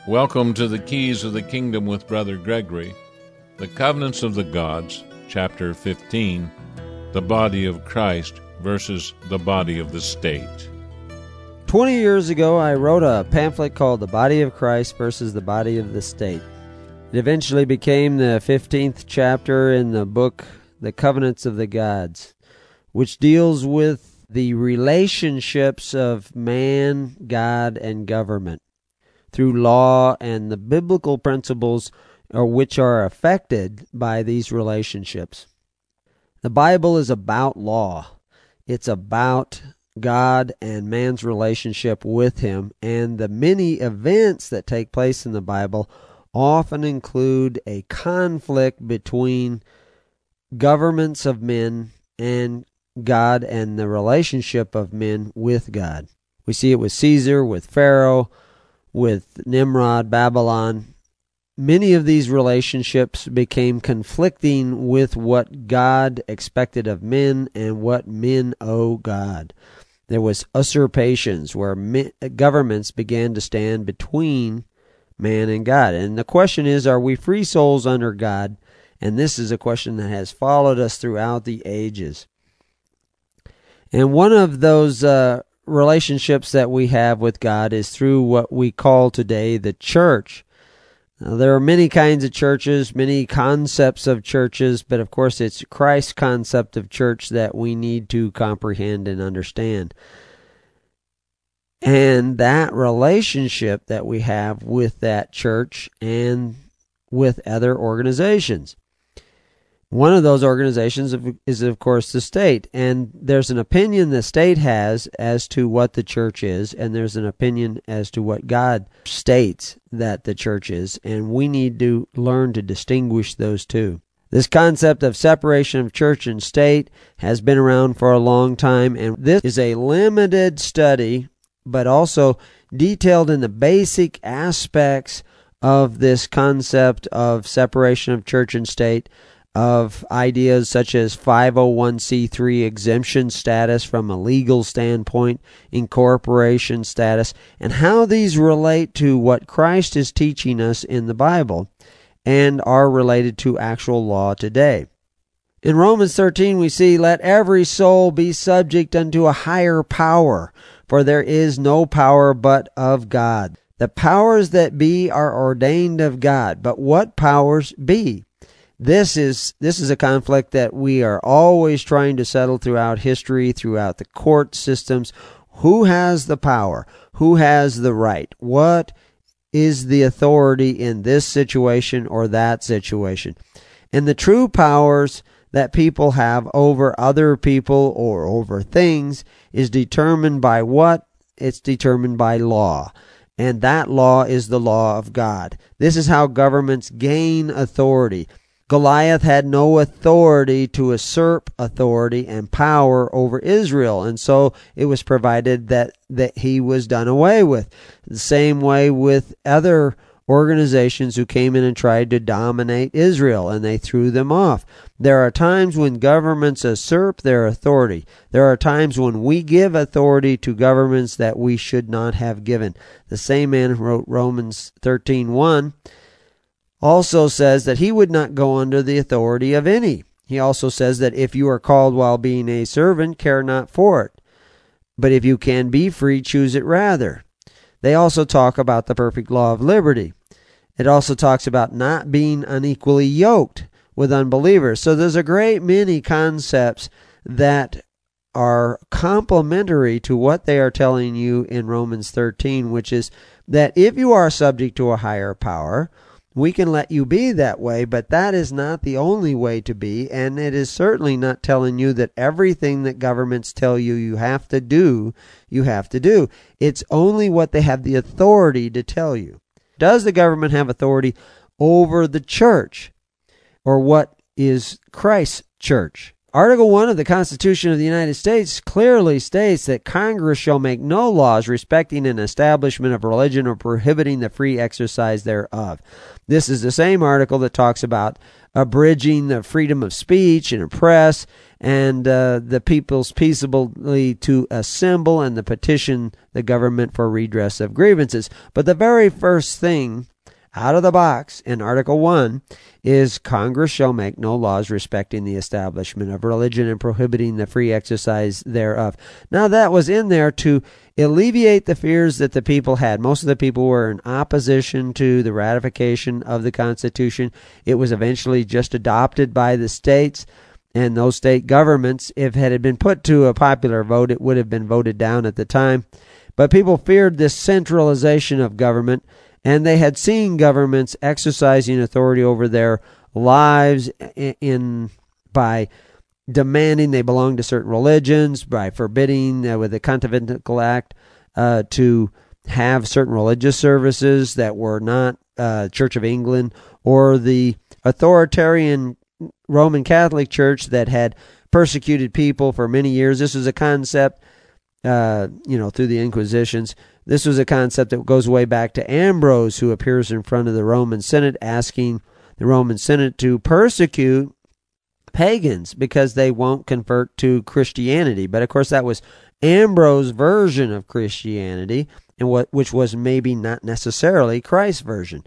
Welcome to the Keys of the Kingdom with Brother Gregory, the Covenants of the Gods, Chapter 15, the Body of Christ versus the Body of the State. 20 years ago, I wrote a pamphlet called The Body of Christ versus the Body of the State. It eventually became the 15th chapter in the book, The Covenants of the Gods, which deals with the relationships of man, God, and government through law and the biblical principles which are affected by these relationships. The Bible is about law. It's about God and man's relationship with Him, and the many events that take place in the Bible often include a conflict between governments of men and God and the relationship of men with God. We see it with Caesar, with Pharaoh, with Nimrod, Babylon. Many of these relationships became conflicting with what God expected of men and what men owe God. There was usurpations where governments began to stand between man and God. And the question is, are we free souls under God? And this is a question that has followed us throughout the ages. And one of those relationships that we have with God is through what we call today the church. Now, there are many kinds of churches, many concepts of churches, but of course it's Christ's concept of church that we need to comprehend and understand. And that relationship that we have with that church and with other organizations. One of those organizations is, of course, the state. And there's an opinion the state has as to what the church is, and there's an opinion as to what God states that the church is. And we need to learn to distinguish those two. This concept of separation of church and state has been around for a long time, and this is a limited study, but also detailed in the basic aspects of this concept of separation of church and state, of ideas such as 501c3 exemption status from a legal standpoint, incorporation status, and how these relate to what Christ is teaching us in the Bible and are related to actual law today. In Romans 13 we see, "Let every soul be subject unto a higher power, for there is no power but of God. The powers that be are ordained of God." But what powers be? This is a conflict that we are always trying to settle throughout history, throughout the court systems. Who has the power? Who has the right? What is the authority in this situation or that situation? And the true powers that people have over other people or over things is determined by what? It's determined by law. And that law is the law of God. This is how governments gain authority. Goliath had no authority to usurp authority and power over Israel, and so it was provided that he was done away with. The same way with other organizations who came in and tried to dominate Israel, and they threw them off. There are times when governments usurp their authority. There are times when we give authority to governments that we should not have given. The same man who wrote Romans 13:1 also says that he would not go under the authority of any. He also says that if you are called while being a servant, care not for it. But if you can be free, choose it rather. They also talk about the perfect law of liberty. It also talks about not being unequally yoked with unbelievers. So there's a great many concepts that are complementary to what they are telling you in Romans 13, which is that if you are subject to a higher power, we can let you be that way, but that is not the only way to be, and it is certainly not telling you that everything that governments tell you you have to do, you have to do. It's only what they have the authority to tell you. Does the government have authority over the church? Or what is Christ's church? Article 1 of the Constitution of the United States clearly states that Congress shall make no laws respecting an establishment of religion or prohibiting the free exercise thereof. This is the same article that talks about abridging the freedom of speech and press and the people's peaceably to assemble and to petition the government for redress of grievances. But the very first thing out of the box in Article 1 is Congress shall make no laws respecting the establishment of religion and prohibiting the free exercise thereof. Now that was in there to alleviate the fears that the people had. Most of the people were in opposition to the ratification of the Constitution. It was eventually just adopted by the states. And those state governments, if it had been put to a popular vote, it would have been voted down at the time. But people feared this centralization of government, and they had seen governments exercising authority over their lives by demanding they belong to certain religions, by forbidding with the Continental Act to have certain religious services that were not Church of England or the authoritarian Roman Catholic Church that had persecuted people for many years. This was a concept, through the Inquisitions. This was a concept that goes way back to Ambrose, who appears in front of the Roman Senate asking the Roman Senate to persecute pagans because they won't convert to Christianity. But of course, that was Ambrose's version of Christianity, and which was maybe not necessarily Christ's version.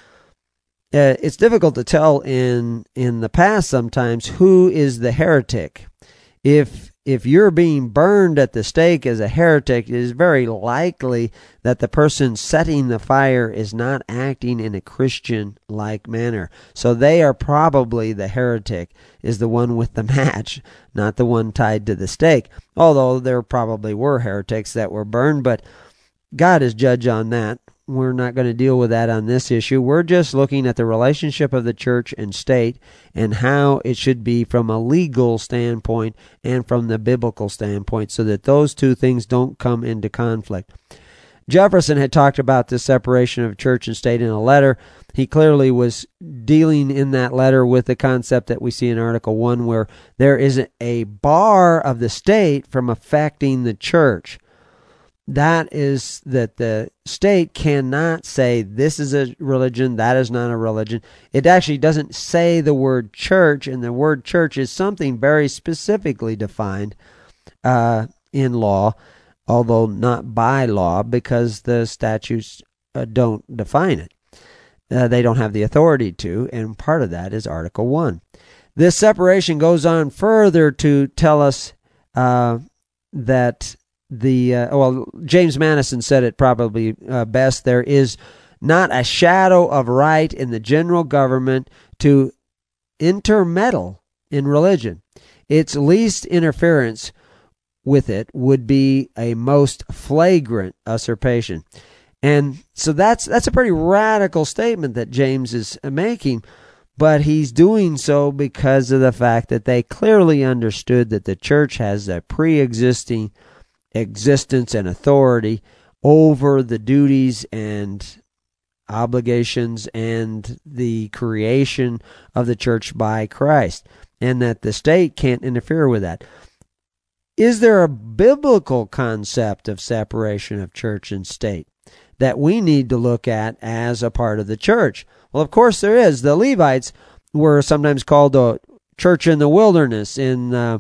It's difficult to tell in the past sometimes who is the heretic. If you're being burned at the stake as a heretic, it is very likely that the person setting the fire is not acting in a Christian-like manner. So they are probably the heretic, is the one with the match, not the one tied to the stake. Although there probably were heretics that were burned, but God is judge on that. We're not going to deal with that on this issue. We're just looking at the relationship of the church and state and how it should be from a legal standpoint and from the biblical standpoint so that those two things don't come into conflict. Jefferson had talked about this separation of church and state in a letter. He clearly was dealing in that letter with the concept that we see in Article 1 where there is a bar of the state from affecting the church. That is that the state cannot say this is a religion, that is not a religion. It actually doesn't say the word church, and the word church is something very specifically defined in law, although not by law because the statutes don't define it. They don't have the authority to, and part of that is Article 1. This separation goes on further to tell us that James Madison said it probably best. There is not a shadow of right in the general government to intermeddle in religion. Its least interference with it would be a most flagrant usurpation. And so that's a pretty radical statement that James is making, but he's doing so because of the fact that they clearly understood that the church has a pre-existing existence and authority over the duties and obligations and the creation of the church by Christ, and that the state can't interfere with that. Is there a biblical concept of separation of church and state that we need to look at as a part of the church? Well, of course there is. The Levites were sometimes called the church in the wilderness in the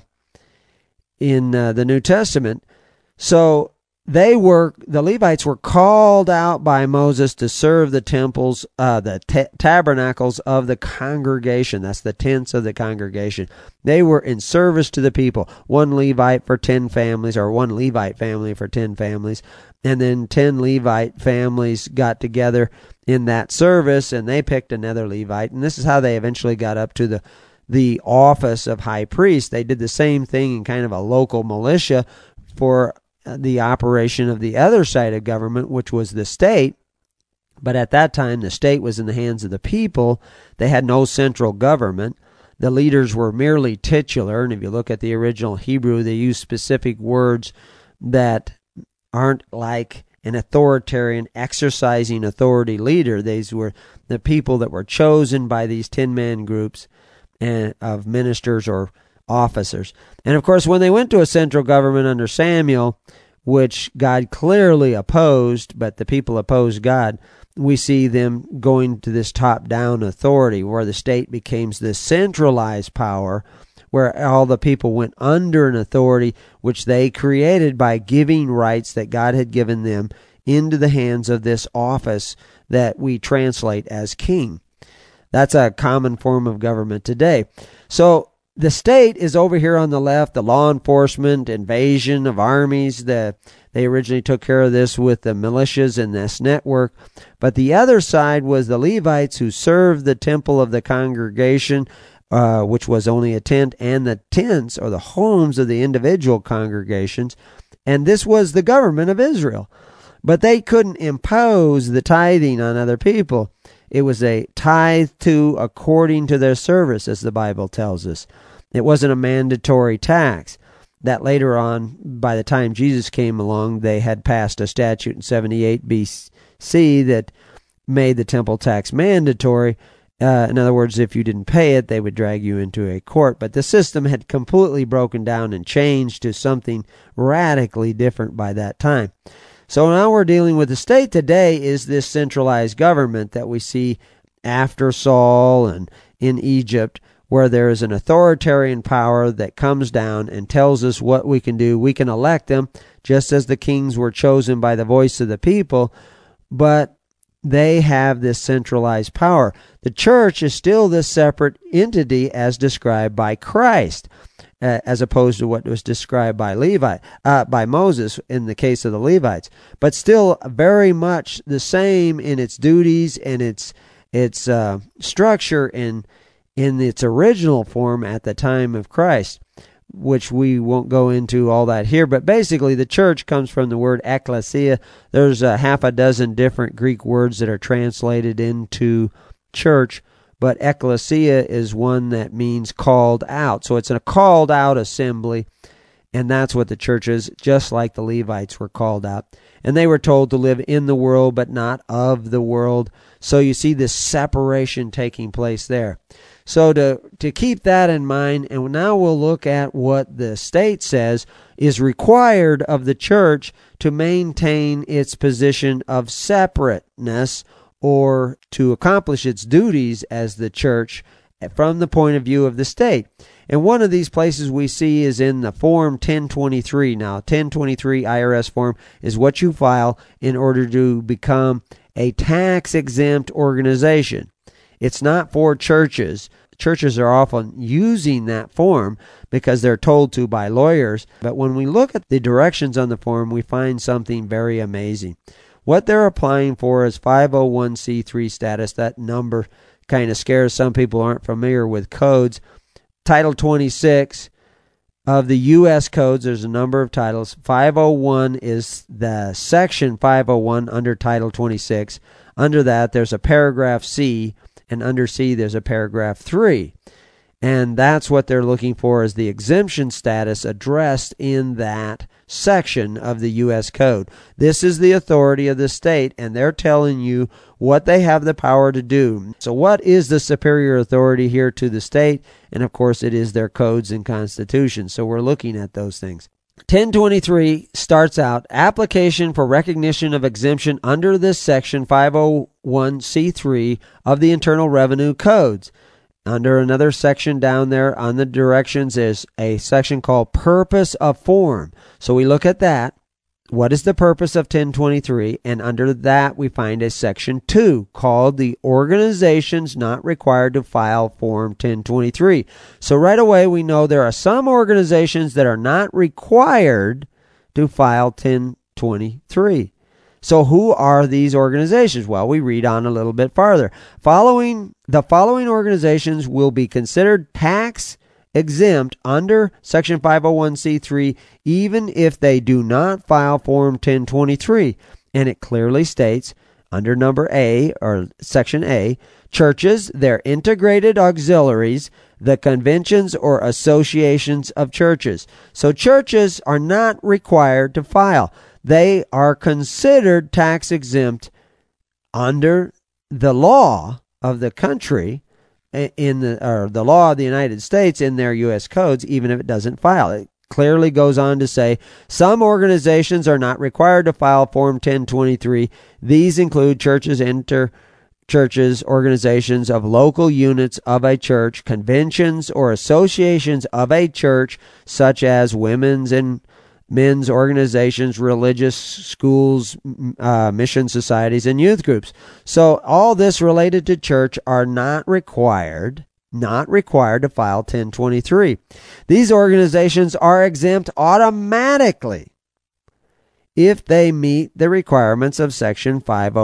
New Testament. So the Levites were called out by Moses to serve the temples, the tabernacles of the congregation. That's the tents of the congregation. They were in service to the people. One Levite for 10 families, or one Levite family for 10 families. And then 10 Levite families got together in that service, and they picked another Levite. And this is how they eventually got up to the office of high priest. They did the same thing in kind of a local militia for the operation of the other side of government, which was the state. But at that time, the state was in the hands of the people. They had no central government. The leaders were merely titular, and if you look at the original Hebrew, they use specific words that aren't like an authoritarian exercising authority leader. These were the people that were chosen by these 10-man groups of ministers or officers. And of course, when they went to a central government under Samuel, which God clearly opposed, but the people opposed God, we see them going to this top-down authority where the state becomes this centralized power where all the people went under an authority which they created by giving rights that God had given them into the hands of this office that we translate as king. That's a common form of government today. So the state is over here on the left, the law enforcement, invasion of armies. They originally took care of this with the militias and this network. But the other side was the Levites, who served the temple of the congregation, which was only a tent, and the tents or the homes of the individual congregations. And this was the government of Israel. But they couldn't impose the tithing on other people. It was a tithe to according to their service, as the Bible tells us. It wasn't a mandatory tax. That later on, by the time Jesus came along, they had passed a statute in 78 BC that made the temple tax mandatory. In other words, if you didn't pay it, they would drag you into a court. But the system had completely broken down and changed to something radically different by that time. So now we're dealing with the state today is this centralized government that we see after Saul and in Egypt, where there is an authoritarian power that comes down and tells us what we can do. We can elect them, just as the kings were chosen by the voice of the people, but they have this centralized power. The church is still this separate entity as described by Christ, as opposed to what was described by by Moses in the case of the Levites, but still very much the same in its duties and its structure in its original form at the time of Christ, which we won't go into all that here. But basically, the church comes from the word ekklesia. There's half a dozen different Greek words that are translated into church, but ekklesia is one that means called out. So it's a called out assembly, and that's what the church is, just like the Levites were called out. And they were told to live in the world, but not of the world. So you see this separation taking place there. So to keep that in mind, and now we'll look at what the state says is required of the church to maintain its position of separateness, or to accomplish its duties as the church from the point of view of the state. And one of these places we see is in the Form 1023. Now, 1023 IRS form is what you file in order to become a tax-exempt organization. It's not for churches. Churches are often using that form because they're told to by lawyers. But when we look at the directions on the form, we find something very amazing. What they're applying for is 501c3 status. That number kind of scares some people who aren't familiar with codes. Title 26 of the U.S. codes, there's a number of titles. 501 is the section 501 under Title 26. Under that, there's a paragraph C, and under C, there's a paragraph 3. And that's what they're looking for, is the exemption status addressed in that section of the U.S. Code. This is the authority of the state, and they're telling you what they have the power to do. So what is the superior authority here to the state? And of course, it is their codes and constitutions. So we're looking at those things. 1023 starts out, application for recognition of exemption under this section 501c3 of the Internal Revenue Codes. Under another section down there on the directions is a section called Purpose of Form. So we look at that. What is the purpose of 1023? And under that we find a section 2 called the Organizations Not Required to File Form 1023. So right away we know there are some organizations that are not required to file 1023. So who are these organizations? Well, we read on a little bit farther. The following organizations will be considered tax exempt under Section 501c3 even if they do not file Form 1023. And it clearly states under number A, or Section A, churches, their integrated auxiliaries, the conventions or associations of churches. So churches are not required to file. They are considered tax exempt under the law of the country, or the law of the United States in their U.S. codes, even if it doesn't file. It clearly goes on to say some organizations are not required to file Form 1023. These include churches churches, organizations of local units of a church, conventions or associations of a church, such as women's and men's organizations, religious schools, mission societies, and youth groups. So all this related to church are not required to file 1023. These organizations are exempt automatically if they meet the requirements of Section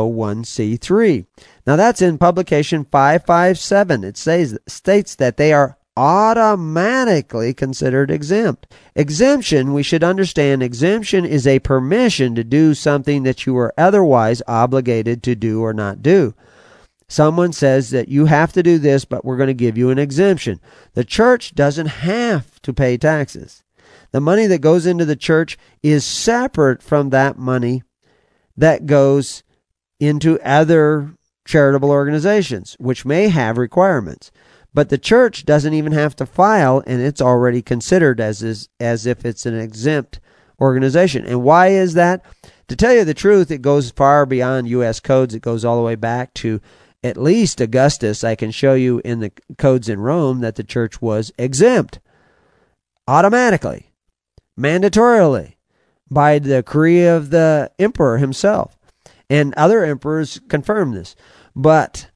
501c3. Now that's in publication 557. It states that they are automatically considered exempt. Exemption, we should understand, exemption is a permission to do something that you are otherwise obligated to do or not do. Someone says that you have to do this, but we're going to give you an exemption. The church doesn't have to pay taxes. The money that goes into the church is separate from that money that goes into other charitable organizations, which may have requirements. But the church doesn't even have to file, and it's already considered as if it's an exempt organization. And why is that? To tell you the truth, it goes far beyond U.S. codes. It goes all the way back to at least Augustus. I can show you in the codes in Rome that the church was exempt automatically, mandatorily, by the decree of the emperor himself. And other emperors confirm this. But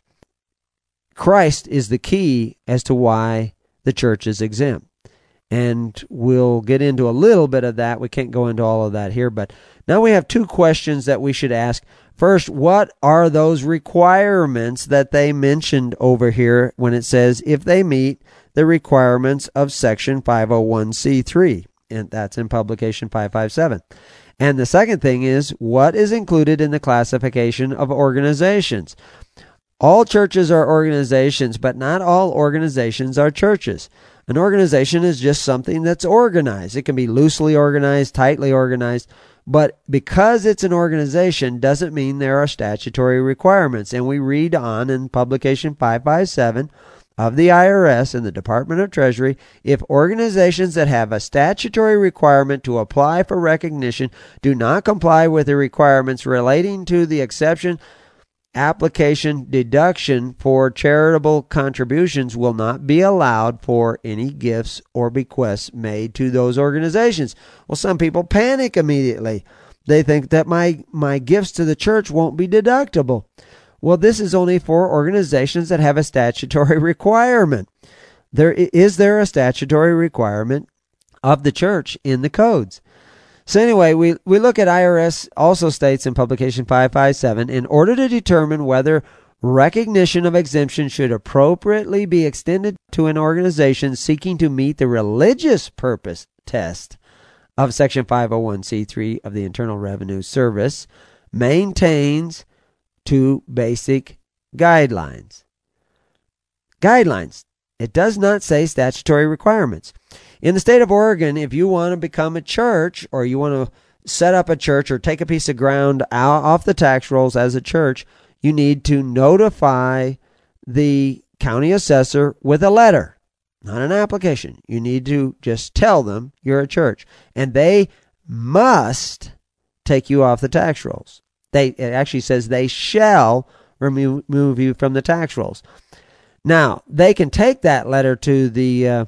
Christ is the key as to why the church is exempt. And we'll get into a little bit of that. We can't go into all of that here, but now we have two questions that we should ask. First, what are those requirements that they mentioned over here when it says if they meet the requirements of Section 501c3? And that's in publication 557. And the second thing is, what is included in the classification of organizations? All churches are organizations, but not all organizations are churches. An organization is just something that's organized. It can be loosely organized, tightly organized, but because it's an organization doesn't mean there are statutory requirements. And we read on in publication 557 of the IRS and the Department of Treasury, if organizations that have a statutory requirement to apply for recognition do not comply with the requirements relating to the exception, application deduction for charitable contributions will not be allowed for any gifts or bequests made to those organizations. Well, some people panic immediately. They think that my gifts to the church won't be deductible. Well, this is only for organizations that have a statutory requirement. Is there a statutory requirement of the church in the codes? So anyway, we look at IRS also states in publication 557, in order to determine whether recognition of exemption should appropriately be extended to an organization seeking to meet the religious purpose test of Section 501c3 of the Internal Revenue Service, maintains two basic guidelines. Guidelines. It does not say statutory requirements. In the state of Oregon, if you want to become a church or you want to set up a church or take a piece of ground off the tax rolls as a church, you need to notify the county assessor with a letter, not an application. You need to just tell them you're a church, and they must take you off the tax rolls. It actually says they shall remove you from the tax rolls. Now, they can take that letter to the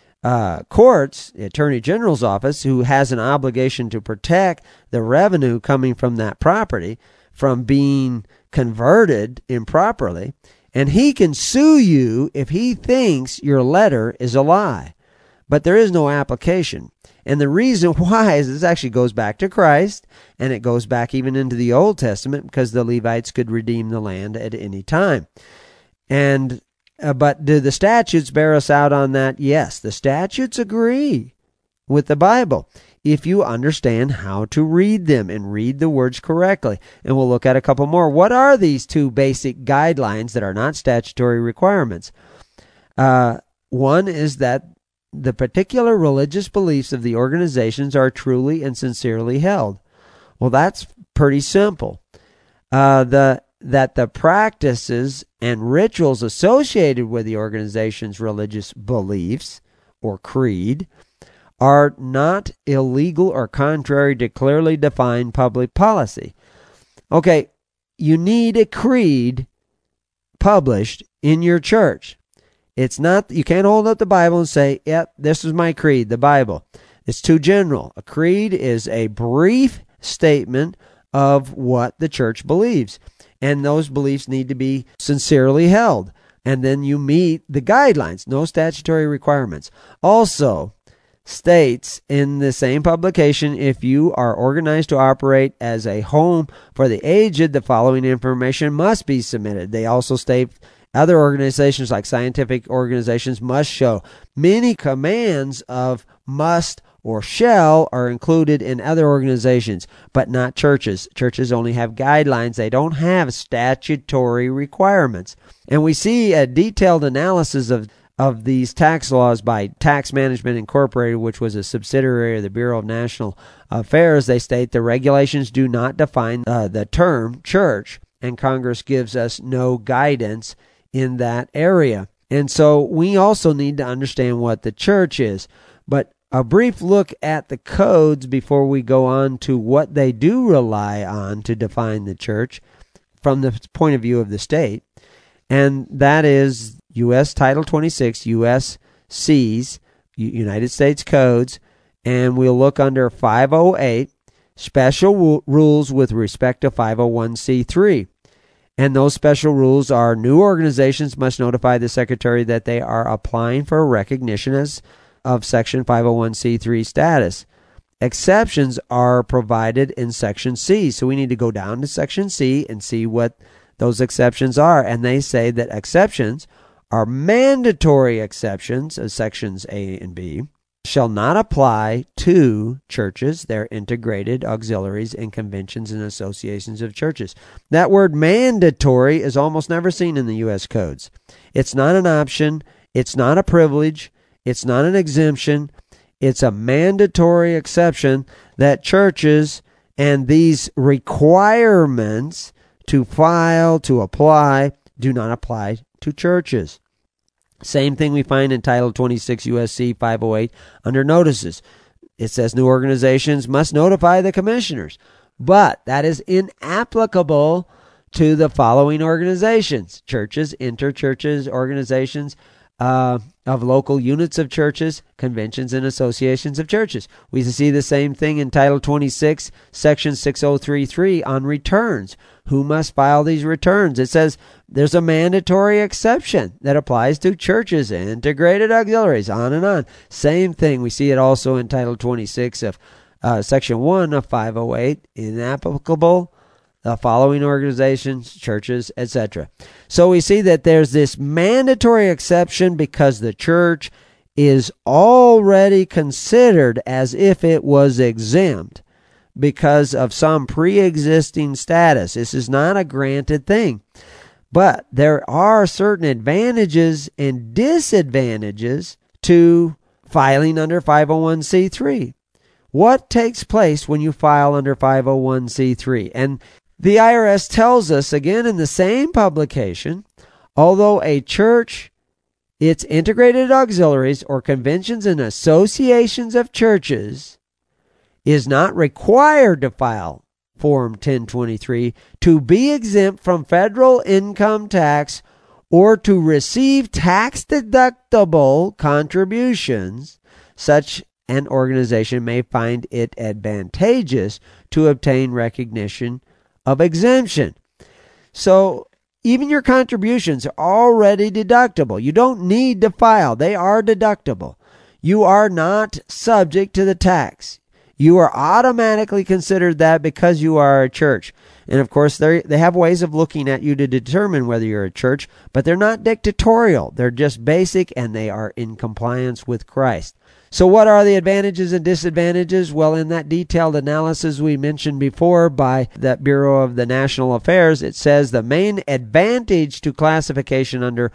courts, the Attorney General's office, who has an obligation to protect the revenue coming from that property from being converted improperly, and he can sue you if he thinks your letter is a lie. But there is no application. And the reason why is this actually goes back to Christ, and it goes back even into the Old Testament, because the Levites could redeem the land at any time. And but do the statutes bear us out on that? Yes, the statutes agree with the Bible if you understand how to read them and read the words correctly. And we'll look at a couple more. What are these two basic guidelines that are not statutory requirements? One is that the particular religious beliefs of the organizations are truly and sincerely held. Well, that's pretty simple. That the practices and rituals associated with the organization's religious beliefs or creed are not illegal or contrary to clearly defined public policy. Okay, you need a creed published in your church. It's not, you can't hold up the Bible and say, yep, this is my creed, the Bible. It's too general. A creed is a brief statement of what the church believes. And those beliefs need to be sincerely held. And then you meet the guidelines, no statutory requirements. Also, states in the same publication, if you are organized to operate as a home for the aged, the following information must be submitted. They also state other organizations like scientific organizations must show. Many commands of must or shall are included in other organizations, but not churches. Churches only have guidelines. They don't have statutory requirements. And we see a detailed analysis of these tax laws by Tax Management Incorporated, which was a subsidiary of the Bureau of National Affairs. They state the regulations do not define the term church, and Congress gives us no guidance in that area. And so we also need to understand what the church is. But a brief look at the codes before we go on to what they do rely on to define the church from the point of view of the state. And that is U.S. Title 26, U.S.Cs, United States Codes, and we'll look under 508, special rules with respect to 501c3. And those special rules are new organizations must notify the secretary that they are applying for recognition of Section 501c3 status. Exceptions are provided in Section C. So we need to go down to Section C and see what those exceptions are. And they say that exceptions are mandatory exceptions of Sections A and B shall not apply to churches, their integrated auxiliaries, and conventions and associations of churches. That word mandatory is almost never seen in the U.S. codes. It's not an option. It's not a privilege. It's not an exemption. It's a mandatory exception that churches and these requirements to file, to apply, do not apply to churches. Same thing we find in Title 26 U.S.C. 508 under notices. It says new organizations must notify the commissioners, but that is inapplicable to the following organizations: churches, interchurches, organizations of local units of churches, conventions and associations of churches. We see the same thing in Title 26, Section 6033 on returns. Who must file these returns? It says there's a mandatory exception that applies to churches, integrated auxiliaries, on and on. Same thing. We see it also in Title 26 of Section 1 of 508, inapplicable the following organizations, churches, etc. So we see that there's this mandatory exception because the church is already considered as if it was exempt because of some pre-existing status. This is not a granted thing. But there are certain advantages and disadvantages to filing under 501c3. What takes place when you file under 501c3? And the IRS tells us, again in the same publication, although a church, its integrated auxiliaries, or conventions and associations of churches is not required to file Form 1023 to be exempt from federal income tax or to receive tax-deductible contributions, such an organization may find it advantageous to obtain recognition of exemption. So even your contributions are already deductible. You don't need to file. They are deductible. You are not subject to the tax. You are automatically considered that because you are a church. And of course, they have ways of looking at you to determine whether you're a church, but they're not dictatorial. They're just basic, and they are in compliance with Christ. So what are the advantages and disadvantages? Well, in that detailed analysis we mentioned before by that Bureau of the National Affairs, it says the main advantage to classification under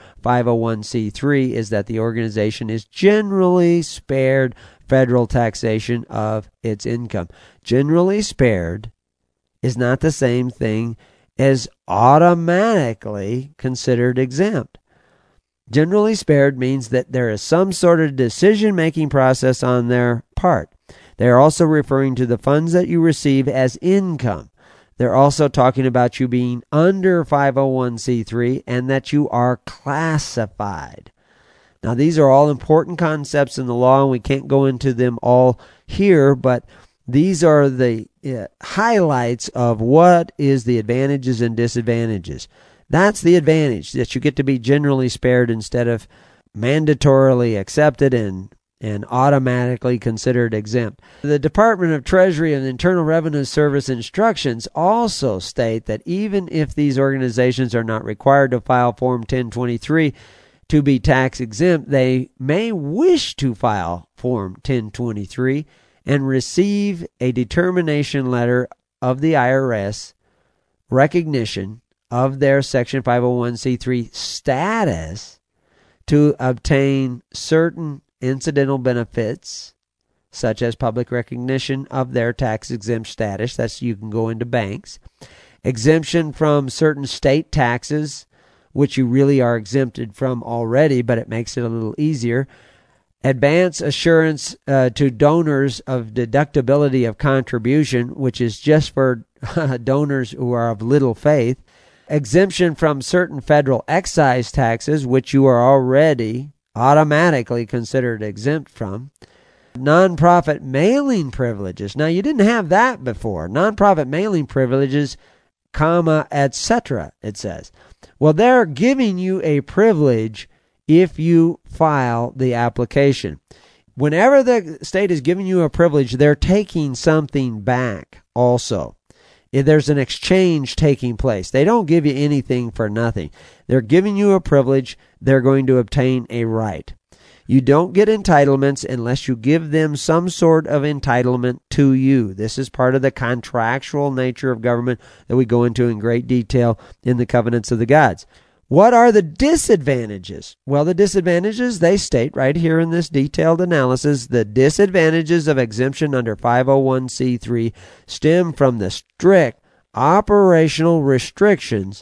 501c3 is that the organization is generally spared federal taxation of its income. Generally spared is not the same thing as automatically considered exempt. Generally spared means that there is some sort of decision-making process on their part. They are also referring to the funds that you receive as income. They're also talking about you being under 501c3 and that you are classified. Now, these are all important concepts in the law, and we can't go into them all here, but these are the highlights of what is the advantages and disadvantages. That's the advantage, that you get to be generally spared instead of mandatorily accepted and automatically considered exempt. The Department of Treasury and Internal Revenue Service instructions also state that even if these organizations are not required to file Form 1023 to be tax exempt, they may wish to file Form 1023 and receive a determination letter of the IRS recognition of their Section 501c3 status to obtain certain incidental benefits, such as public recognition of their tax-exempt status. That's you can go into banks. Exemption from certain state taxes, which you really are exempted from already, but it makes it a little easier. Advance assurance to donors of deductibility of contribution, which is just for donors who are of little faith. Exemption from certain federal excise taxes, which you are already automatically considered exempt from. Nonprofit mailing privileges. Now, you didn't have that before. Nonprofit mailing privileges, etc., it says. Well, they're giving you a privilege if you file the application. Whenever the state is giving you a privilege, they're taking something back also. If there's an exchange taking place, they don't give you anything for nothing. They're giving you a privilege. They're going to obtain a right. You don't get entitlements unless you give them some sort of entitlement to you. This is part of the contractual nature of government that we go into in great detail in the Covenants of the Gods. What are the disadvantages? Well, the disadvantages, they state right here in this detailed analysis, the disadvantages of exemption under 501c3 stem from the strict operational restrictions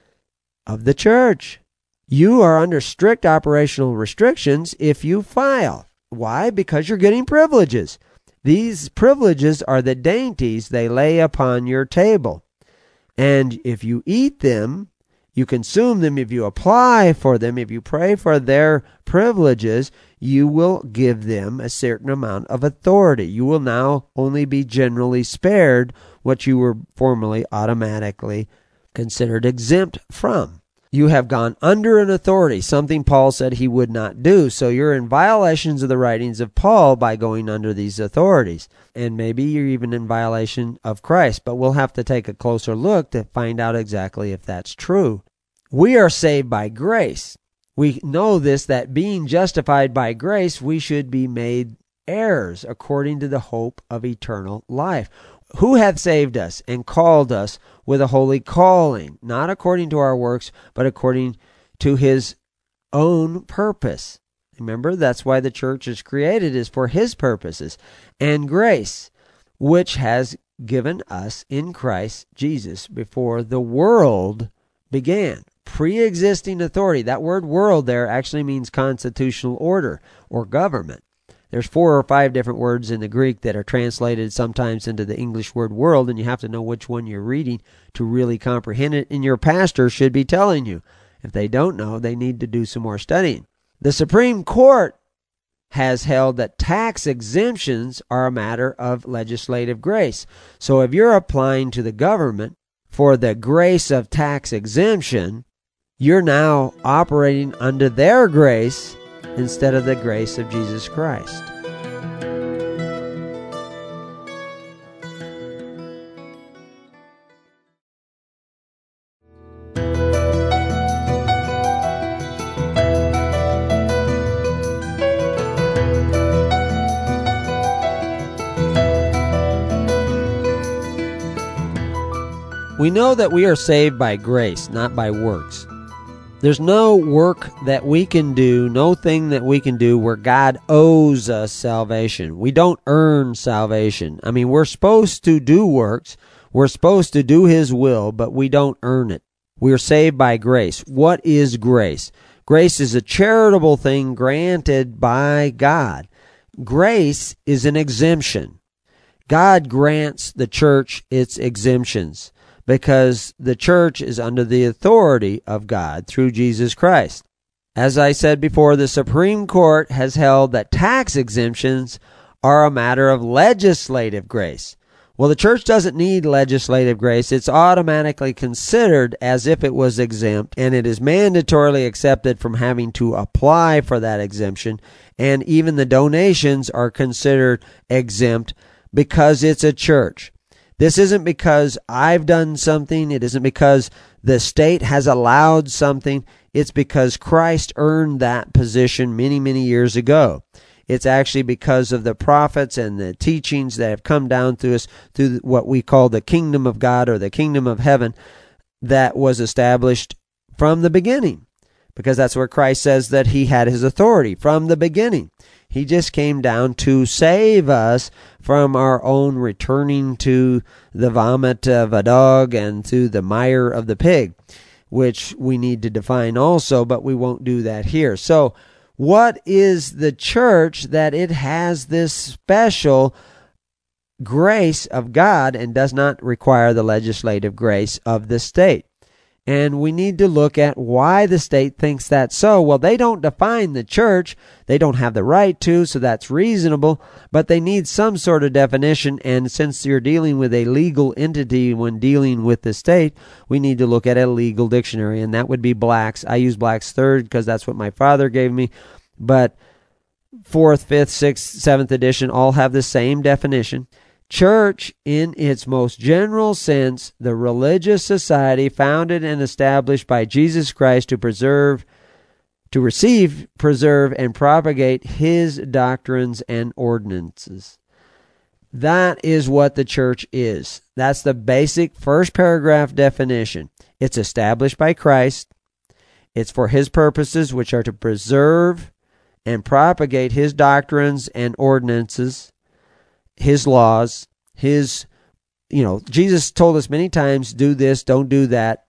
of the church. You are under strict operational restrictions if you file. Why? Because you're getting privileges. These privileges are the dainties they lay upon your table. And if you eat them, you consume them, if you apply for them, if you pray for their privileges, you will give them a certain amount of authority. You will now only be generally spared what you were formerly automatically considered exempt from. You have gone under an authority, something Paul said he would not do. So you're in violations of the writings of Paul by going under these authorities. And maybe you're even in violation of Christ. But we'll have to take a closer look to find out exactly if that's true. We are saved by grace. We know this, that being justified by grace, we should be made heirs according to the hope of eternal life. Who hath saved us and called us with a holy calling, not according to our works, but according to his own purpose. Remember, that's why the church is created, is for his purposes. And grace, which has given us in Christ Jesus before the world began. Pre-existing authority. That word world there actually means constitutional order or government. There's 4 or 5 different words in the Greek that are translated sometimes into the English word world, and you have to know which one you're reading to really comprehend it, and your pastor should be telling you. If they don't know, they need to do some more studying. The Supreme Court has held that tax exemptions are a matter of legislative grace. So if you're applying to the government for the grace of tax exemption, you're now operating under their grace instead of the grace of Jesus Christ. We know that we are saved by grace, not by works. There's no work that we can do, no thing that we can do where God owes us salvation. We don't earn salvation. I mean, we're supposed to do works. We're supposed to do his will, but we don't earn it. We are saved by grace. What is grace? Grace is a charitable thing granted by God. Grace is an exemption. God grants the church its exemptions. because the church is under the authority of God through Jesus Christ. As I said before, the Supreme Court has held that tax exemptions are a matter of legislative grace. Well, the church doesn't need legislative grace. It's automatically considered as if it was exempt, and it is mandatorily accepted from having to apply for that exemption, and even the donations are considered exempt because it's a church. This isn't because I've done something. It isn't because the state has allowed something. It's because Christ earned that position many, many years ago. It's actually because of the prophets and the teachings that have come down through us through what we call the kingdom of God or the kingdom of heaven that was established from the beginning. Because that's where Christ says that he had his authority from the beginning. He just came down to save us from our own returning to the vomit of a dog and to the mire of the pig, which we need to define also, but we won't do that here. So, what is the church that it has this special grace of God and does not require the legislative grace of the state? And we need to look at why the state thinks that's so. Well, they don't define the church. They don't have the right to, so that's reasonable. But they need some sort of definition. And since you're dealing with a legal entity when dealing with the state, we need to look at a legal dictionary. And that would be Black's. I use Black's Third because that's what my father gave me. But 4th, 5th, 6th, 7th edition all have the same definition. Church, in its most general sense, the religious society founded and established by Jesus Christ to receive, preserve, and propagate his doctrines and ordinances. That is what the church is. That's the basic first paragraph definition. It's established by Christ. It's for his purposes, which are to preserve and propagate his doctrines and ordinances, his laws, Jesus told us many times, do this, don't do that.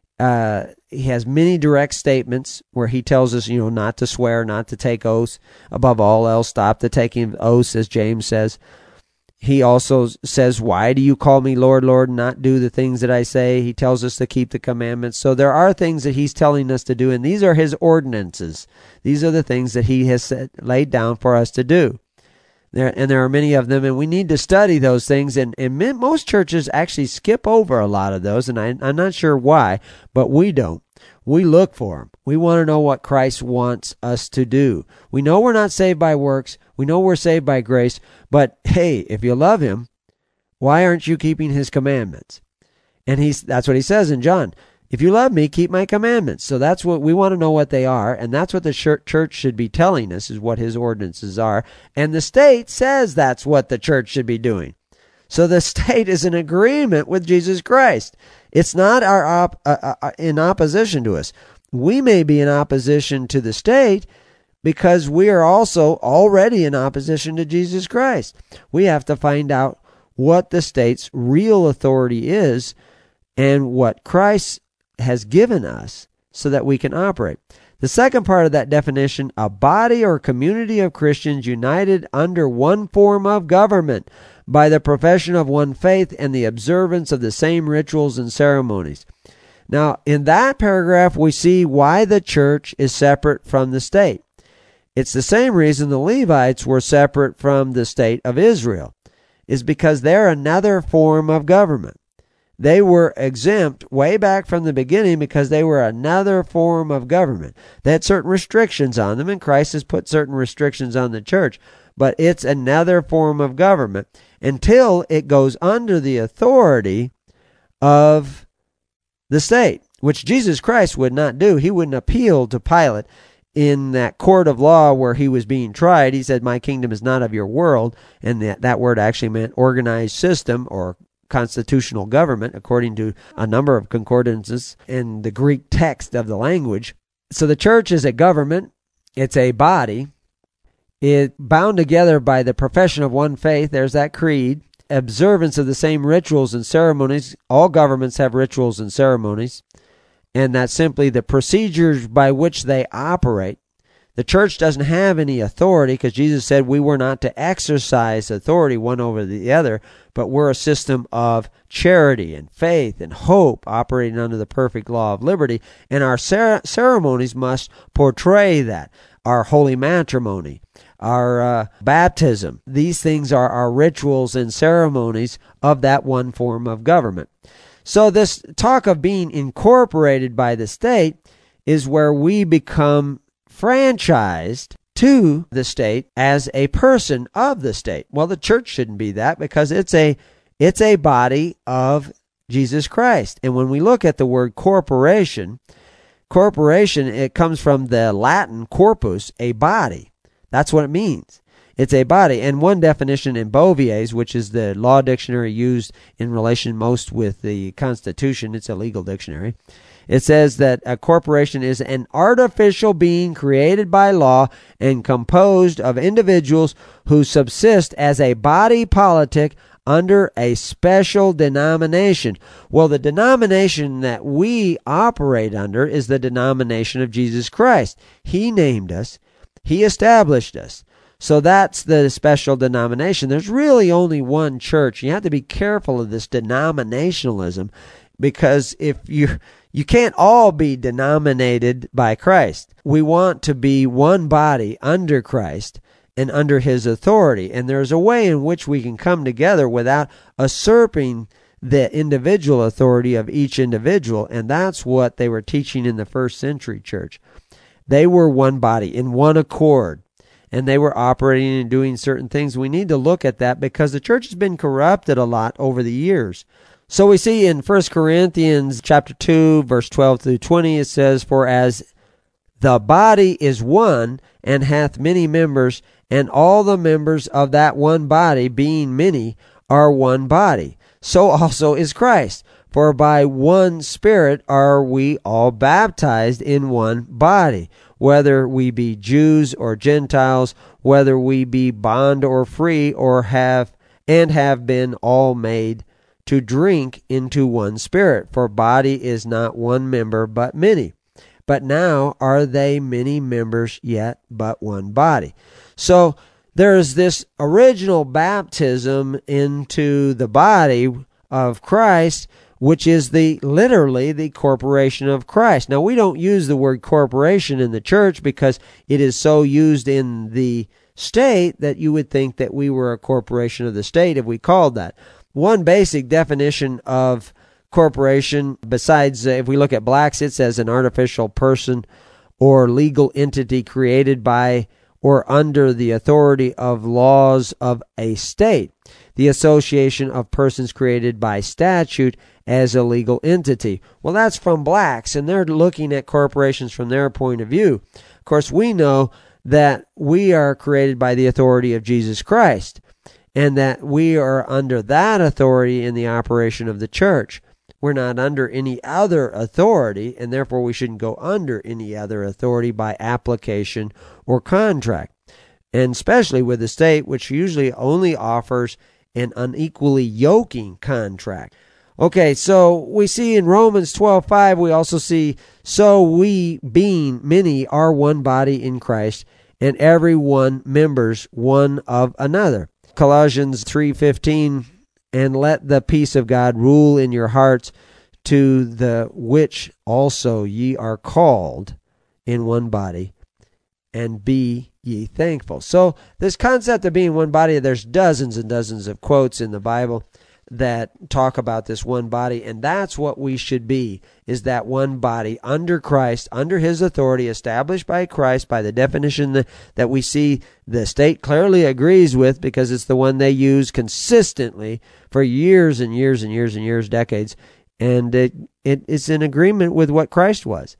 He has many direct statements where he tells us, not to swear, not to take oaths. Above all else, stop the taking of oaths, as James says. He also says, why do you call me Lord, Lord, and not do the things that I say? He tells us to keep the commandments. So there are things that he's telling us to do, and these are his ordinances. These are the things that he has laid down for us to do. There are many of them, and we need to study those things. And most churches actually skip over a lot of those, and I'm not sure why, but we don't. We look for them. We want to know what Christ wants us to do. We know we're not saved by works. We know we're saved by grace. But hey, if you love him, why aren't you keeping his commandments? And that's what he says in John. If you love me, keep my commandments. So that's what we want to know what they are, and that's what the church should be telling us is what his ordinances are. And the state says that's what the church should be doing. So the state is in agreement with Jesus Christ. It's not in opposition to us. We may be in opposition to the state because we are also already in opposition to Jesus Christ. We have to find out what the state's real authority is and what Christ has given us so that we can operate. The second part of that definition, a body or community of Christians united under one form of government by the profession of one faith and the observance of the same rituals and ceremonies. Now, in that paragraph, we see why the church is separate from the state. It's the same reason the Levites were separate from the state of Israel, is because they're another form of government. They were exempt way back from the beginning because they were another form of government. They had certain restrictions on them, and Christ has put certain restrictions on the church. But it's another form of government until it goes under the authority of the state, which Jesus Christ would not do. He wouldn't appeal to Pilate in that court of law where he was being tried. He said, my kingdom is not of your world. And that word actually meant organized system or constitutional government, according to a number of concordances in the Greek text of the language. So the church is a government. It's a body. It bound together by the profession of one faith. There's that creed. Observance of the same rituals and ceremonies. All governments have rituals and ceremonies. And that's simply the procedures by which they operate. The church doesn't have any authority because Jesus said we were not to exercise authority one over the other, but we're a system of charity and faith and hope operating under the perfect law of liberty, and our ceremonies must portray that. Our holy matrimony, our baptism, these things are our rituals and ceremonies of that one form of government. So this talk of being incorporated by the state is where we become franchised to the state as a person of the state. Well, the church shouldn't be that because it's a body of Jesus Christ. And when we look at the word corporation, it comes from the Latin corpus, a body. That's what it means. It's a body. And one definition in Bovier's, which is the law dictionary used in relation most with the Constitution, it's a legal dictionary. It says that a corporation is an artificial being created by law and composed of individuals who subsist as a body politic under a special denomination. Well, the denomination that we operate under is the denomination of Jesus Christ. He named us. He established us. So that's the special denomination. There's really only one church. You have to be careful of this denominationalism because if you can't all be denominated by Christ. We want to be one body under Christ and under his authority. And there's a way in which we can come together without usurping the individual authority of each individual. And that's what they were teaching in the first century church. They were one body in one accord. And they were operating and doing certain things. We need to look at that because the church has been corrupted a lot over the years. So we see in 1 Corinthians chapter 2, verse 12 through 20, it says, "For as the body is one, and hath many members, and all the members of that one body, being many, are one body, so also is Christ. For by one Spirit are we all baptized in one body, whether we be Jews or Gentiles, whether we be bond or free, or have been all made to drink into one Spirit. For body is not one member, but many. But now are they many members, yet but one body." So there's this original baptism into the body of Christ, which is literally the corporation of Christ. Now, we don't use the word corporation in the church because it is so used in the state that you would think that we were a corporation of the state if we called that. One basic definition of corporation, besides if we look at Black's, it says an artificial person or legal entity created by or under the authority of laws of a state. The association of persons created by statute as a legal entity. Well, that's from Black's, and they're looking at corporations from their point of view. Of course, we know that we are created by the authority of Jesus Christ, and that we are under that authority in the operation of the church. We're not under any other authority, and therefore we shouldn't go under any other authority by application or contract. And especially with the state, which usually only offers an unequally yoking contract. Okay, so we see in Romans 12:5, we also see, "So we, being many, are one body in Christ, and every one members one of another." Colossians 3:15, "And let the peace of God rule in your hearts, to the which also ye are called in one body, and be ye thankful." So this concept of being one body, there's dozens and dozens of quotes in the Bible that talk about this one body, and that's what we should be, is that one body under Christ, under his authority, established by Christ, by the definition that we see the state clearly agrees with, because it's the one they use consistently for years and years and years and years, decades, and it's in agreement with what Christ was.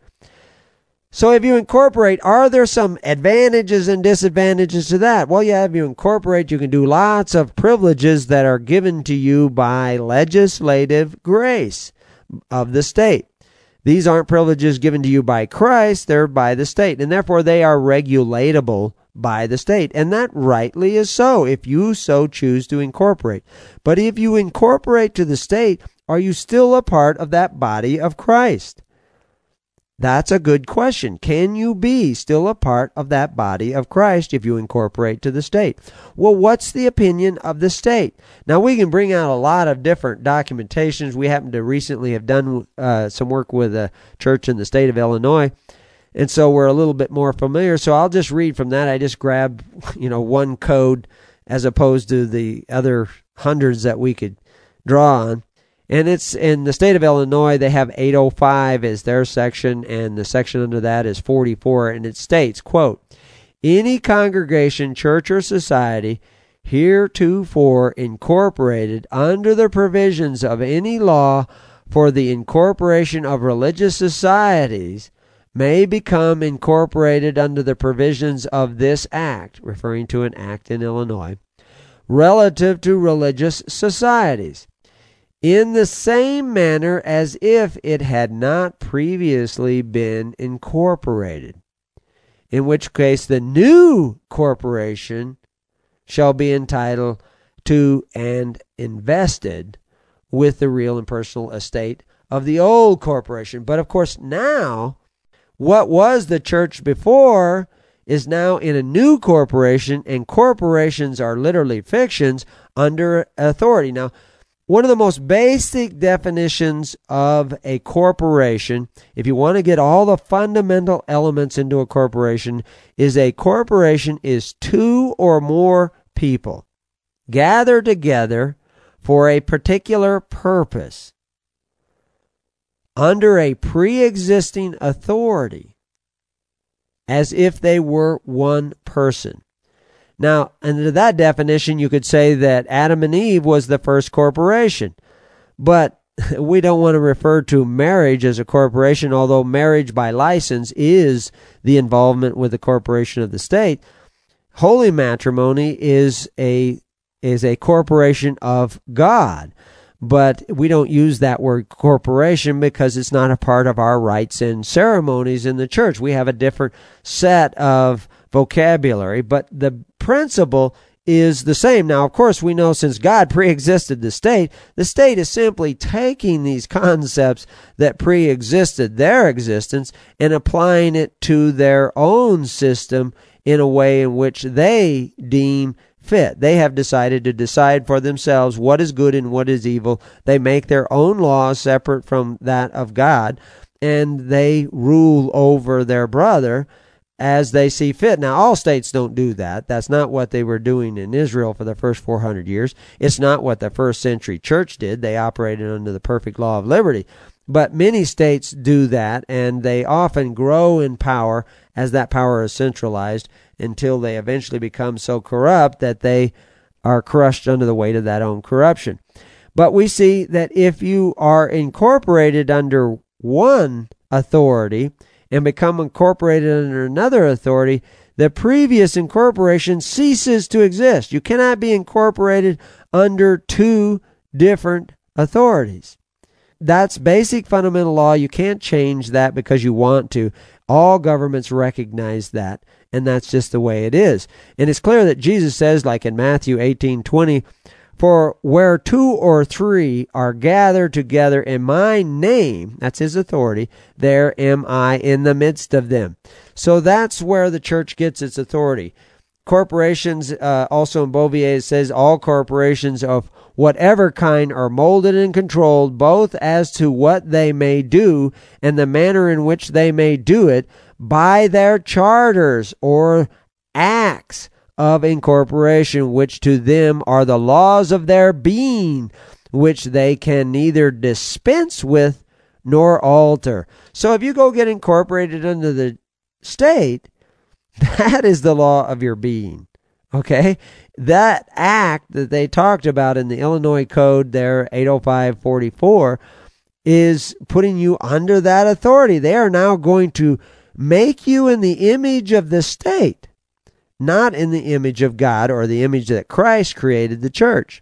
So if you incorporate, are there some advantages and disadvantages to that? Well, yeah, if you incorporate, you can do lots of privileges that are given to you by legislative grace of the state. These aren't privileges given to you by Christ, they're by the state, and therefore they are regulatable by the state. And that rightly is so, if you so choose to incorporate. But if you incorporate to the state, are you still a part of that body of Christ? That's a good question. Can you be still a part of that body of Christ if you incorporate to the state? Well, what's the opinion of the state? Now, we can bring out a lot of different documentations. We happen to recently have done some work with a church in the state of Illinois, and so we're a little bit more familiar. So I'll just read from that. I just grabbed, one code as opposed to the other hundreds that we could draw on. And it's in the state of Illinois, they have 805 as their section, and the section under that is 44, and it states, quote, "Any congregation, church, or society heretofore incorporated under the provisions of any law for the incorporation of religious societies may become incorporated under the provisions of this act," referring to an act in Illinois, "relative to religious societies, in the same manner as if it had not previously been incorporated, in which case the new corporation shall be entitled to and invested with the real and personal estate of the old corporation." But of course now, what was the church before is now in a new corporation, and corporations are literally fictions under authority. Now, one of the most basic definitions of a corporation, if you want to get all the fundamental elements into a corporation, is a corporation is two or more people gathered together for a particular purpose under a pre-existing authority as if they were one person. Now, under that definition, you could say that Adam and Eve was the first corporation. But we don't want to refer to marriage as a corporation, although marriage by license is the involvement with the corporation of the state. Holy matrimony is a corporation of God. But we don't use that word corporation because it's not a part of our rites and ceremonies in the church. We have a different set of vocabulary, but the principle is the same. Now, of course, we know since God pre-existed the state is simply taking these concepts that pre-existed their existence and applying it to their own system in a way in which they deem fit. They have decided to decide for themselves what is good and what is evil. They make their own laws separate from that of God, and they rule over their brother as they see fit. Now, all states don't do that. That's not what they were doing in Israel for the first 400 years. It's not what the first century church did. They operated under the perfect law of liberty. But many states do that, and they often grow in power as that power is centralized until they eventually become so corrupt that they are crushed under the weight of that own corruption. But we see that if you are incorporated under one authority and become incorporated under another authority, the previous incorporation ceases to exist. You cannot be incorporated under two different authorities. That's basic fundamental law. You can't change that because you want to. All governments recognize that, and that's just the way it is. And it's clear that Jesus says, like in Matthew 18:20, "For where two or three are gathered together in my name," that's his authority, "there am I in the midst of them." So that's where the church gets its authority. Corporations, also in Bouvier, it says all corporations of whatever kind are molded and controlled both as to what they may do and the manner in which they may do it by their charters or acts of incorporation, which to them are the laws of their being, which they can neither dispense with nor alter. So if you go get incorporated under the state, that is the law of your being. Okay? That act that they talked about in the Illinois Code there, 805-44, is putting you under that authority. They are now going to make you in the image of the state, not in the image of God or the image that Christ created the church.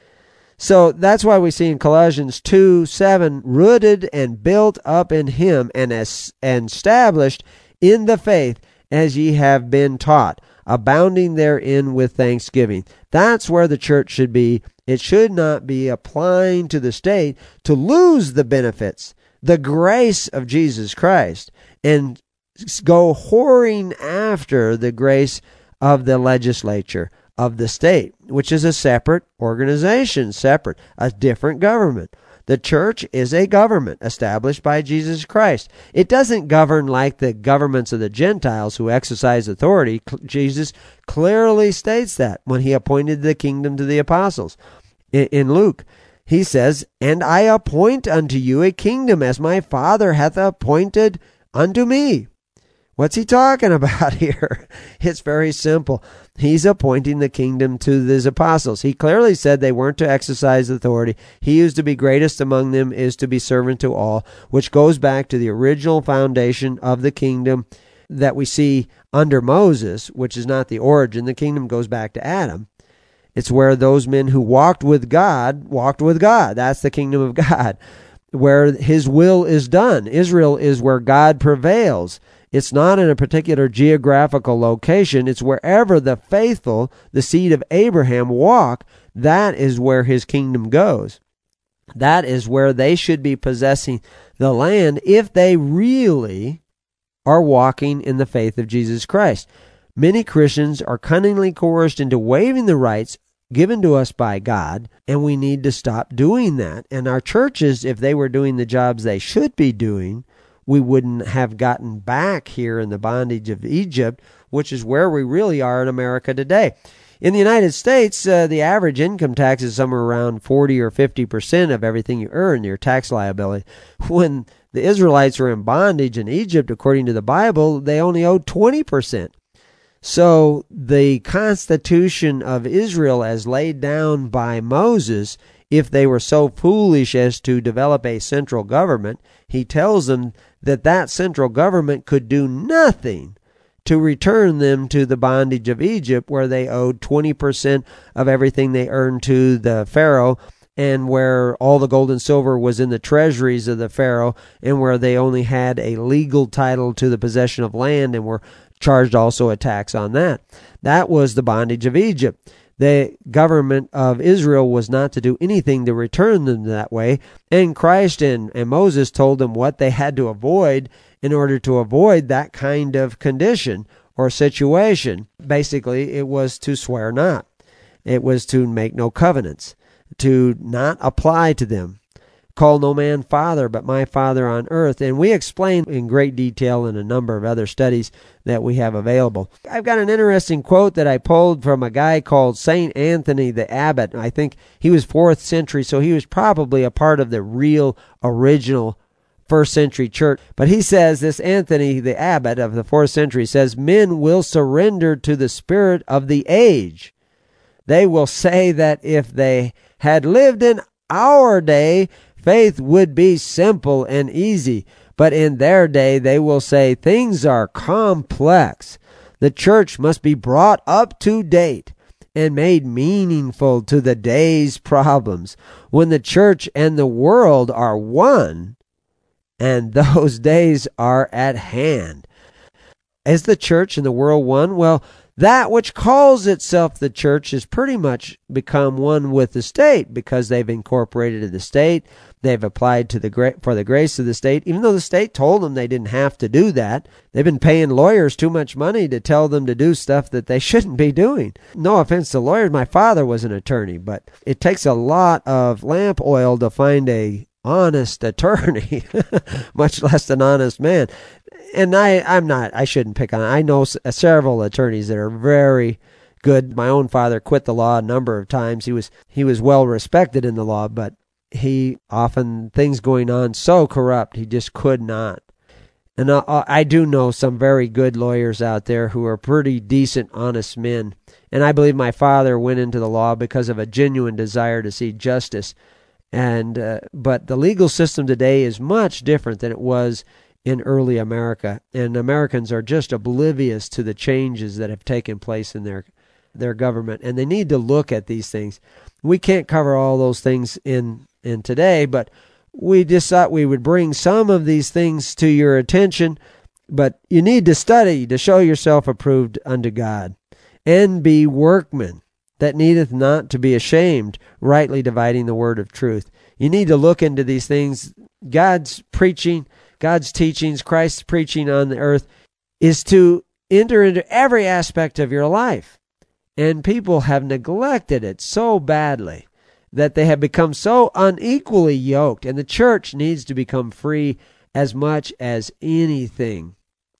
So that's why we see in Colossians 2:7, "Rooted and built up in him and established in the faith as ye have been taught, abounding therein with thanksgiving." That's where the church should be. It should not be applying to the state to lose the benefits, the grace of Jesus Christ. and go whoring after the grace of the legislature of the state, which is a separate organization, a different government. The church is a government established by Jesus Christ. It doesn't govern like the governments of the Gentiles who exercise authority. Jesus clearly states that when he appointed the kingdom to the apostles. In Luke, he says, "And I appoint unto you a kingdom as my Father hath appointed unto me." What's he talking about here? It's very simple. He's appointing the kingdom to his apostles. He clearly said they weren't to exercise authority. He who's to be greatest among them is to be servant to all, which goes back to the original foundation of the kingdom that we see under Moses, which is not the origin. The kingdom goes back to Adam. It's where those men who walked with God. That's the kingdom of God, where his will is done. Israel is where God prevails. It's not in a particular geographical location. It's wherever the faithful, the seed of Abraham, walk. That is where his kingdom goes. That is where they should be possessing the land if they really are walking in the faith of Jesus Christ. Many Christians are cunningly coerced into waiving the rights given to us by God, and we need to stop doing that. And our churches, if they were doing the jobs they should be doing, we wouldn't have gotten back here in the bondage of Egypt, which is where we really are in America today. In the United States, the average income tax is somewhere around 40 or 50% of everything you earn, your tax liability. When the Israelites were in bondage in Egypt, according to the Bible, they only owed 20%. So the Constitution of Israel, as laid down by Moses, if they were so foolish as to develop a central government, he tells them that that central government could do nothing to return them to the bondage of Egypt, where they owed 20% of everything they earned to the Pharaoh, and where all the gold and silver was in the treasuries of the Pharaoh, and where they only had a legal title to the possession of land and were charged also a tax on that. That was the bondage of Egypt. The government of Israel was not to do anything to return them that way, and Christ and Moses told them what they had to avoid in order to avoid that kind of condition or situation. Basically, it was to swear not. It was to make no covenants, to not apply to them. Call no man father, but my Father on earth. And we explain in great detail in a number of other studies that we have available. I've got an interesting quote that I pulled from a guy called St. Anthony the Abbot. I think he was 4th century, so he was probably a part of the real original 1st century church. But he says, this Anthony the Abbot of the 4th century says, "Men will surrender to the spirit of the age. They will say that if they had lived in our day, faith would be simple and easy, but in their day they will say things are complex. The church must be brought up to date and made meaningful to the day's problems, when the church and the world are one, and those days are at hand." Is the church and the world one? Well, that which calls itself the church has pretty much become one with the state, because they've incorporated the state. They've applied to for the grace of the state, even though the state told them they didn't have to do that. They've been paying lawyers too much money to tell them to do stuff that they shouldn't be doing. No offense to lawyers. My father was an attorney, but it takes a lot of lamp oil to find a honest attorney, much less an honest man. And I shouldn't pick on it. I know several attorneys that are very good. My own father quit the law a number of times. He was well respected in the law, but he often, things going on so corrupt, he just could not. And I do know some very good lawyers out there who are pretty decent, honest men. And I believe my father went into the law because of a genuine desire to see justice. But the legal system today is much different than it was in early America, and Americans are just oblivious to the changes that have taken place in their government, and they need to look at these things. We can't cover all those things in today, but we just thought we would bring some of these things to your attention. But you need to study to show yourself approved unto God, and be workmen that needeth not to be ashamed, rightly dividing the word of truth. You need to look into these things. God's preaching God's teachings, Christ's preaching on the earth, is to enter into every aspect of your life. And people have neglected it so badly that they have become so unequally yoked, and the church needs to become free as much as anything.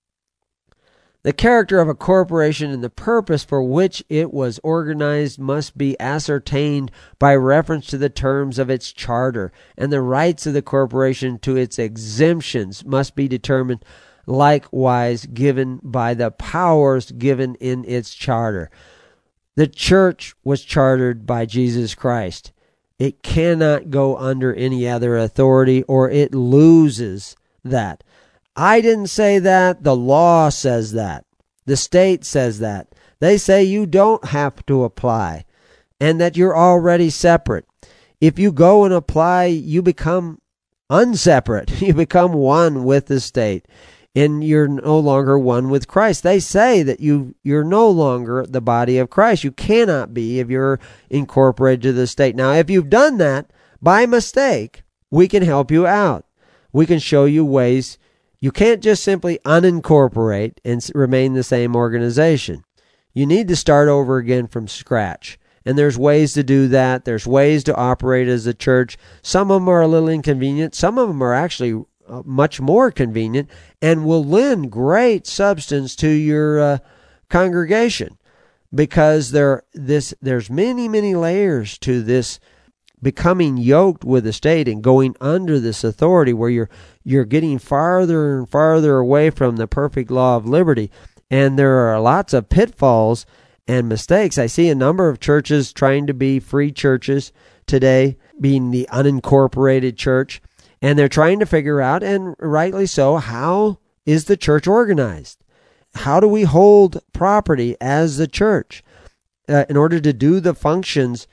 The character of a corporation and the purpose for which it was organized must be ascertained by reference to the terms of its charter, and the rights of the corporation to its exemptions must be determined likewise given by the powers given in its charter. The church was chartered by Jesus Christ. It cannot go under any other authority, or it loses that. I didn't say that. The law says that. The state says that. They say you don't have to apply and that you're already separate. If you go and apply, you become unseparate. You become one with the state, and you're no longer one with Christ. They say that you're no longer the body of Christ. You cannot be if you're incorporated to the state. Now, if you've done that by mistake, we can help you out. We can show you ways. You can't just simply unincorporate and remain the same organization. You need to start over again from scratch. And there's ways to do that. There's ways to operate as a church. Some of them are a little inconvenient. Some of them are actually much more convenient and will lend great substance to your congregation, because there's many layers to this becoming yoked with the state and going under this authority, where you're getting farther and farther away from the perfect law of liberty. And there are lots of pitfalls and mistakes. I see a number of churches trying to be free churches today, being the unincorporated church, and they're trying to figure out, and rightly so, how is the church organized? How do we hold property as the church in order to do the functions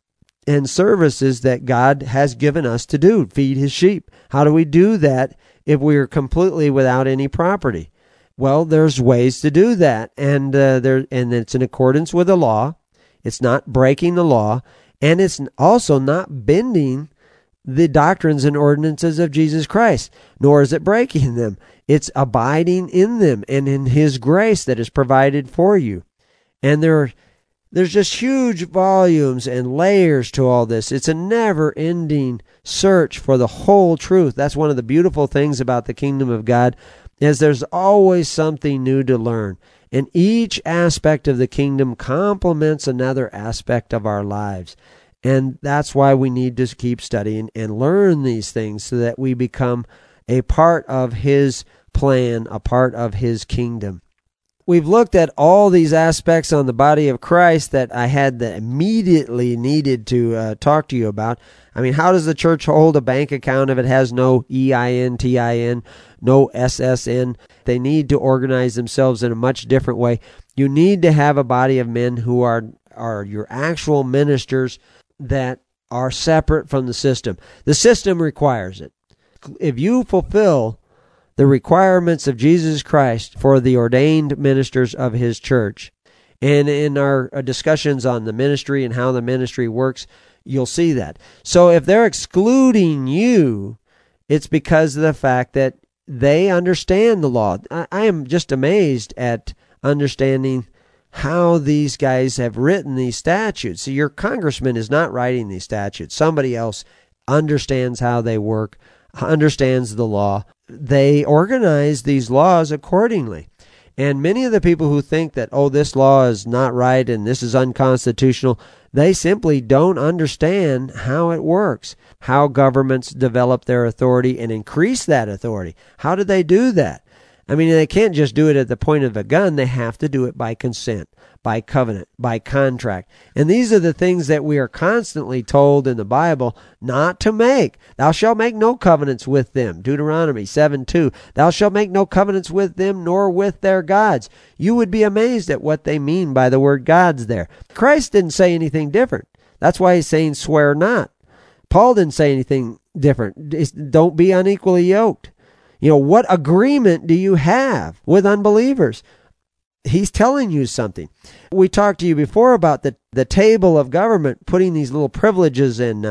and services that God has given us to do, feed his sheep? How do we do that if we're completely without any property? Well, there's ways to do that, and it's in accordance with the law. It's not breaking the law, and it's also not bending the doctrines and ordinances of Jesus Christ, nor is it breaking them. It's abiding in them and in his grace that is provided for you. And there's just huge volumes and layers to all this. It's a never-ending search for the whole truth. That's one of the beautiful things about the kingdom of God, is there's always something new to learn. And each aspect of the kingdom complements another aspect of our lives. And that's why we need to keep studying and learn these things, so that we become a part of his plan, a part of his kingdom. We've looked at all these aspects on the body of Christ that I had that immediately needed to talk to you about. I mean, how does the church hold a bank account if it has no EIN, TIN, no SSN? They need to organize themselves in a much different way. You need to have a body of men who are your actual ministers that are separate from the system. The system requires it. If you fulfill the requirements of Jesus Christ for the ordained ministers of his church, and in our discussions on the ministry and how the ministry works, you'll see that. So if they're excluding you, it's because of the fact that they understand the law. I am just amazed at understanding how these guys have written these statutes. So your congressman is not writing these statutes. Somebody else understands how they work, understands the law. They organize these laws accordingly. And many of the people who think that, this law is not right and this is unconstitutional, they simply don't understand how it works, how governments develop their authority and increase that authority. How do they do that? I mean, they can't just do it at the point of a gun. They have to do it by consent, by covenant, by contract. And these are the things that we are constantly told in the Bible not to make. Thou shalt make no covenants with them. Deuteronomy 7:2. Thou shalt make no covenants with them, nor with their gods. You would be amazed at what they mean by the word gods there. Christ didn't say anything different. That's why he's saying swear not. Paul didn't say anything different. Don't be unequally yoked. What agreement do you have with unbelievers? He's telling you something. We talked to you before about the table of government putting these little privileges and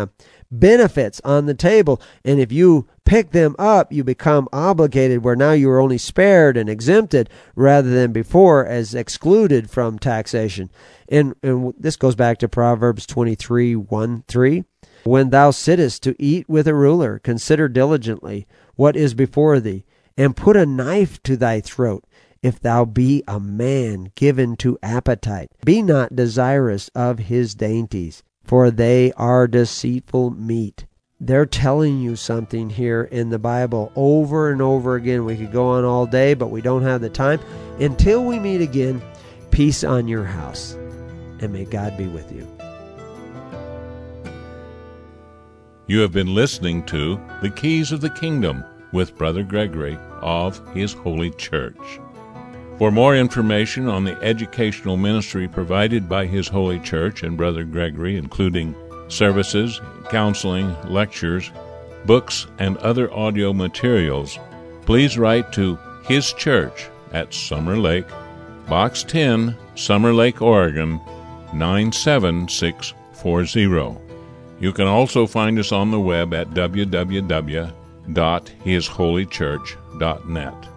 benefits on the table. And if you pick them up, you become obligated, where now you are only spared and exempted rather than before as excluded from taxation. And this goes back to Proverbs 23:1-3. When thou sittest to eat with a ruler, consider diligently what is before thee, and put a knife to thy throat. If thou be a man given to appetite, be not desirous of his dainties, for they are deceitful meat. They're telling you something here in the Bible over and over again. We could go on all day, but we don't have the time. Until we meet again, peace on your house, and may God be with you. You have been listening to The Keys of the Kingdom with Brother Gregory of His Holy Church. For more information on the educational ministry provided by His Holy Church and Brother Gregory, including services, counseling, lectures, books, and other audio materials, please write to His Church at Summer Lake, Box 10, Summer Lake, Oregon, 97640. You can also find us on the web at www.hisholychurch.net.